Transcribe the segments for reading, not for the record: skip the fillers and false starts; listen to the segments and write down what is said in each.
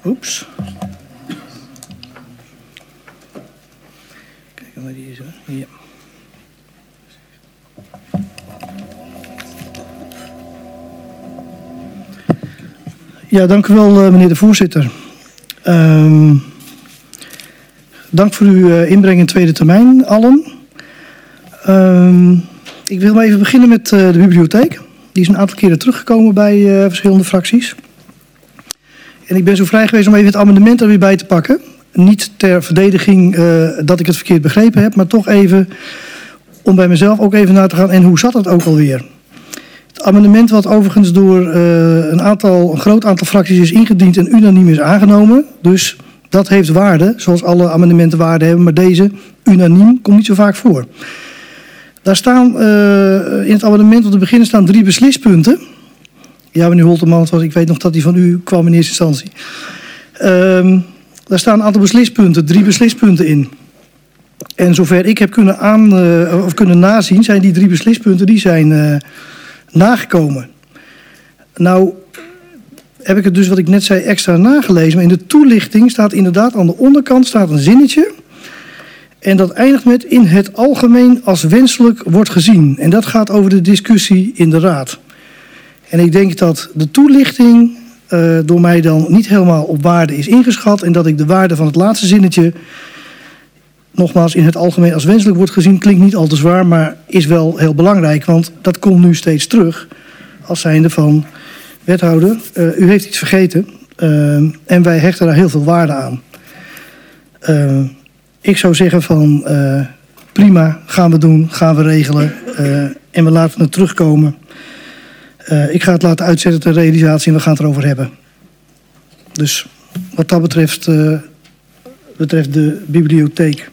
Oeps. Kijken waar die is. Hè? Ja. Ja, dank u wel, meneer de voorzitter. Dank voor uw inbreng in tweede termijn, allen. Ik wil maar even beginnen met de bibliotheek. Die is een aantal keren teruggekomen bij verschillende fracties. En ik ben zo vrij geweest om even het amendement er weer bij te pakken. Niet ter verdediging dat ik het verkeerd begrepen heb, maar toch even om bij mezelf ook even na te gaan. En hoe zat het ook alweer? Het amendement wat overigens door een groot aantal fracties is ingediend en unaniem is aangenomen. Dus dat heeft waarde, zoals alle amendementen waarde hebben. Maar deze, unaniem, komt niet zo vaak voor. Daar staan in het amendement op het begin staan 3 beslispunten. Ja, meneer Holterman, ik weet nog dat die van u kwam in eerste instantie. Daar staan een aantal beslispunten, 3 beslispunten in. En zover ik heb kunnen nazien, zijn die 3 beslispunten die zijn nagekomen. Nou heb ik het dus, wat ik net zei, extra nagelezen. Maar in de toelichting staat inderdaad aan de onderkant staat een zinnetje. En dat eindigt met in het algemeen als wenselijk wordt gezien. En dat gaat over de discussie in de raad. En ik denk dat de toelichting door mij dan niet helemaal op waarde is ingeschat. En dat ik de waarde van het laatste zinnetje, nogmaals in het algemeen als wenselijk wordt gezien, klinkt niet al te zwaar, maar is wel heel belangrijk. Want dat komt nu steeds terug als zijnde van wethouder. U heeft iets vergeten en wij hechten daar heel veel waarde aan. Ik zou zeggen van prima, gaan we doen, gaan we regelen en we laten het terugkomen. Ik ga het laten uitzetten ter realisatie en we gaan het erover hebben. Dus wat dat betreft de bibliotheek.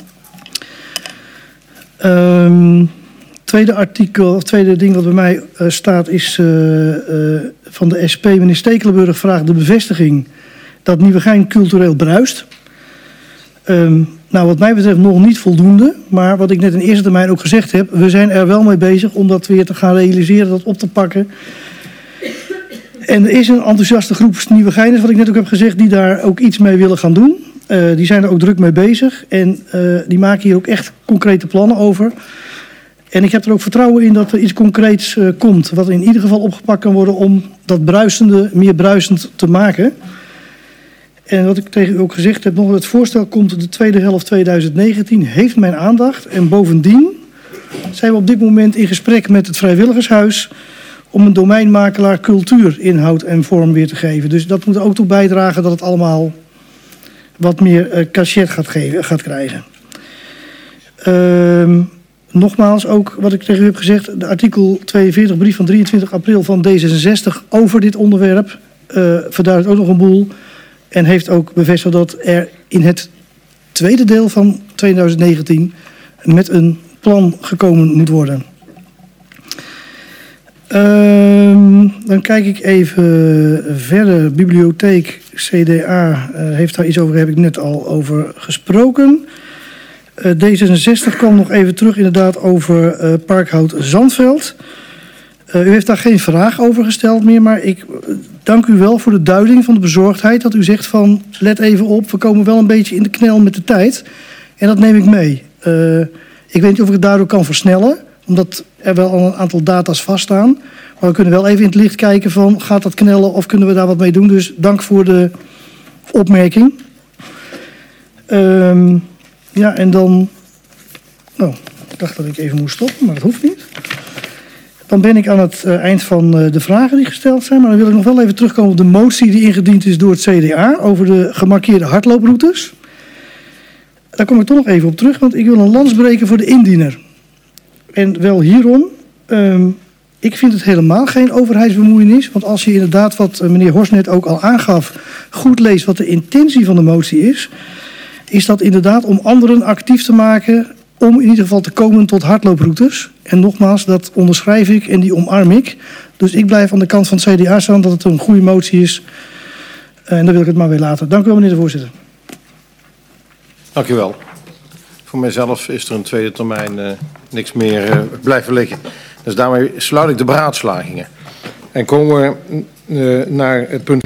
Tweede ding wat bij mij staat is van de SP. Meneer Stekelenburg vraagt de bevestiging dat Nieuwegein cultureel bruist. Nou, wat mij betreft nog niet voldoende. Maar wat ik net in eerste termijn ook gezegd heb, we zijn er wel mee bezig om dat weer te gaan realiseren, dat op te pakken. En er is een enthousiaste groep Nieuwegeiners, wat ik net ook heb gezegd, die daar ook iets mee willen gaan doen. Die zijn er ook druk mee bezig en die maken hier ook echt concrete plannen over. En ik heb er ook vertrouwen in dat er iets concreets komt, wat in ieder geval opgepakt kan worden om dat bruisende meer bruisend te maken. En wat ik tegen u ook gezegd heb, nog het voorstel komt de tweede helft 2019, heeft mijn aandacht. En bovendien zijn we op dit moment in gesprek met het Vrijwilligershuis om een domeinmakelaar cultuur inhoud en vorm weer te geven. Dus dat moet er ook toe bijdragen dat het allemaal wat meer cachet gaat krijgen. Nogmaals, ook wat ik tegen u heb gezegd, de artikel 42 brief van 23 april van D66 over dit onderwerp verduidelijkt ook nog een boel. En heeft ook bevestigd dat er in het tweede deel van 2019 met een plan gekomen moet worden. Dan kijk ik even verder. Bibliotheek, CDA heeft daar iets over, heb ik net al over gesproken. D66 kwam nog even terug inderdaad over Parkhout Zandveld. U heeft daar geen vraag over gesteld meer, maar ik dank u wel voor de duiding van de bezorgdheid. Dat u zegt van, let even op, we komen wel een beetje in de knel met de tijd. En dat neem ik mee. Ik weet niet of ik het daardoor kan versnellen, omdat er wel al een aantal data's vaststaan. Maar we kunnen wel even in het licht kijken van, gaat dat knellen of kunnen we daar wat mee doen? Dus dank voor de opmerking. Ja, en dan... Oh, ik dacht dat ik even moest stoppen, maar dat hoeft niet. Dan ben ik aan het eind van de vragen die gesteld zijn. Maar dan wil ik nog wel even terugkomen op de motie die ingediend is door het CDA over de gemarkeerde hardlooproutes. Daar kom ik toch nog even op terug, want ik wil een lans breken voor de indiener. En wel hierom. Ik vind het helemaal geen overheidsbemoeienis. Want als je inderdaad, wat meneer Horst net ook al aangaf, goed leest wat de intentie van de motie is, is dat inderdaad om anderen actief te maken om in ieder geval te komen tot hardlooproutes. En nogmaals, dat onderschrijf ik en die omarm ik. Dus ik blijf aan de kant van het CDA staan dat het een goede motie is. En dan wil ik het maar weer laten. Dank u wel, meneer de voorzitter. Dank u wel. Voor mijzelf is er een tweede termijn niks meer blijven liggen. Dus daarmee sluit ik de beraadslagingen. En komen we naar het punt